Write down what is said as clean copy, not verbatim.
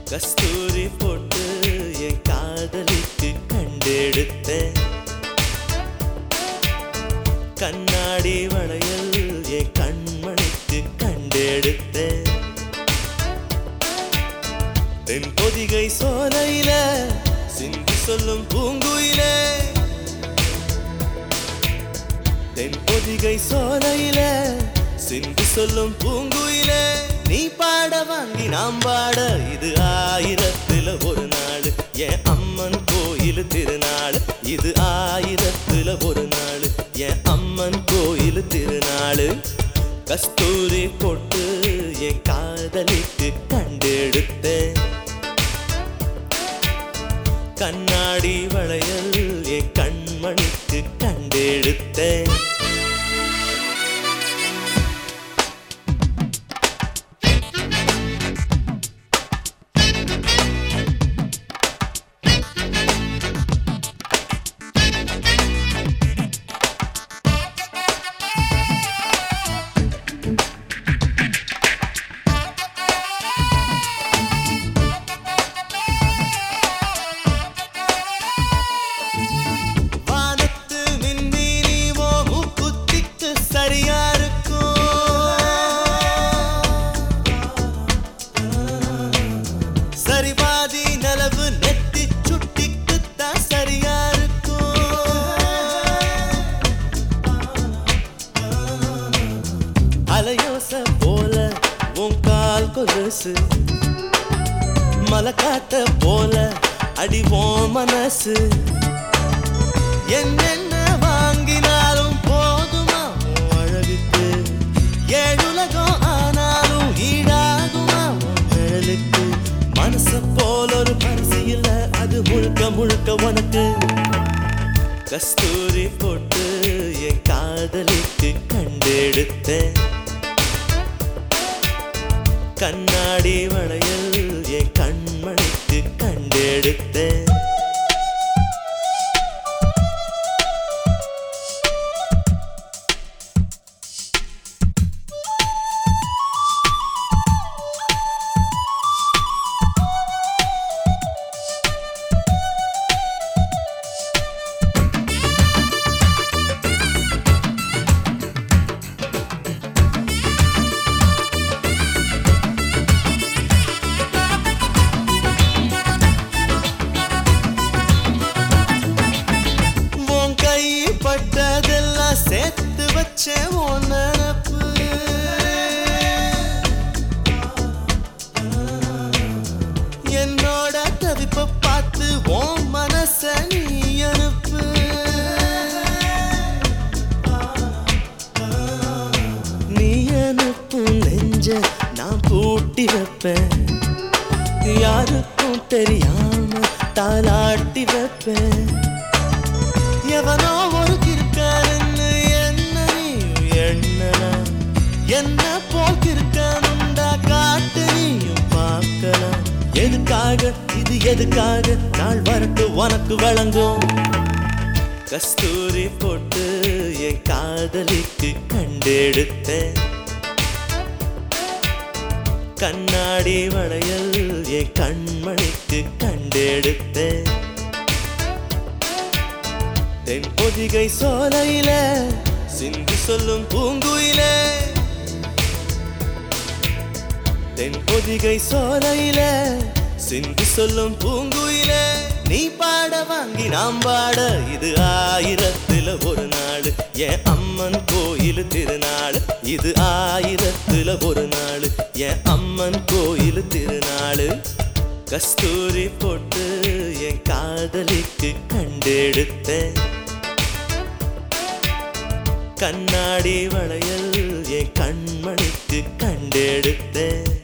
கஸ்தூரி போட்டு என் காதலிக்கு கண்டெடுத்தேன். கண்ணாடி வளையல் என் கண்மணிக்கு கண்டெடுத்தேன். தென் பொதிகை சோலையில சிந்தி சொல்லும் பூங்குயிலே, தென் பொதிகை சோலையில சிந்தி சொல்லும் பூங்குயிலே, நீ பாட வாங்கி நாம் பாட இது ஆயிரத்துல ஒரு நாள். என் அம்மன் கோயில் திருநாள் இது ஆயிரத்துல ஒரு நாள். என் அம்மன் கோயில் திருநாள். கஸ்தூரி போட்டு என் காதலிக்கு கண்டெடுத்தேன். கண்ணாடி வளையல் என் கண்மணிக்கு கண்டெடுத்தேன். சரிபாதி நிலவு நெத்தி சுட்டிக்குத்தான் சரியா இருக்கும். அலையோச போல உன் கால் கொலுசு, மலக்காத்த போல அடிவோம் மனசு. என்னென்ன வாங்கினாலும் போதுமா உன் அழகுக்கு, ஏழுலகம் ஆனாலும் ஈடாகுமா உன் நிழலுக்கு. மனச போல ஒரு பரிசு இல்ல, அது முழுக்க முழுக்க உனக்கு. கஸ்தூரி போட்டு என் காதலிக்கு கண்டெடுத்தேன். கண்ணாடி வளையல் என் கண்மணிக்கு கண்டெடுத்தேன். பட்டதெல்லாம் சேர்த்து வச்ச உன் நினப்பு, என்னோட தவிப்ப பார்த்து உன் மனச நீ அனுப்பு. நீ அனுப்பும் நெஞ்ச நான் பூட்டி வைப்பேன். யாருக்கும் தெரியாம தாலாட்டி வைப்பேன். எவனோ ஒரு கிறுக்கான்னு என்ன நீயும் எண்ணலாம். என்ன போல் கிறுக்கானுண்டா காட்டு நீயும் பார்க்கலாம். எதுக்காக இது எதுக்காக நாள் வரட்டு உனக்கு வழங்கும். கஸ்தூரி போட்டு என் காதலிக்கு கண்டெடுத்தேன். கண்ணாடி வளையல் என் கண்மணிக்கு கண்டெடுத்தேன். தென் பொதிகை சோலையில சிந்தி சொல்லும் பூங்குயிலே, தென் பொதிகை சோலையில சிந்தி சொல்லும் பூங்குயிலே, நீ பாட வாங்கி நாம் பாட இது ஆயிரத்துல ஒரு நாள். என் அம்மன் கோயில் திருநாள் இது ஆயிரத்துல ஒரு நாள். என் அம்மன் கோயில் திருநாள். கஸ்தூரி போட்டு என் காதலிக்கு கண்டெடுத்தேன். கண்ணாடி வளையல் என் கண்மணிக்கு கண்டெடுத்தேன்.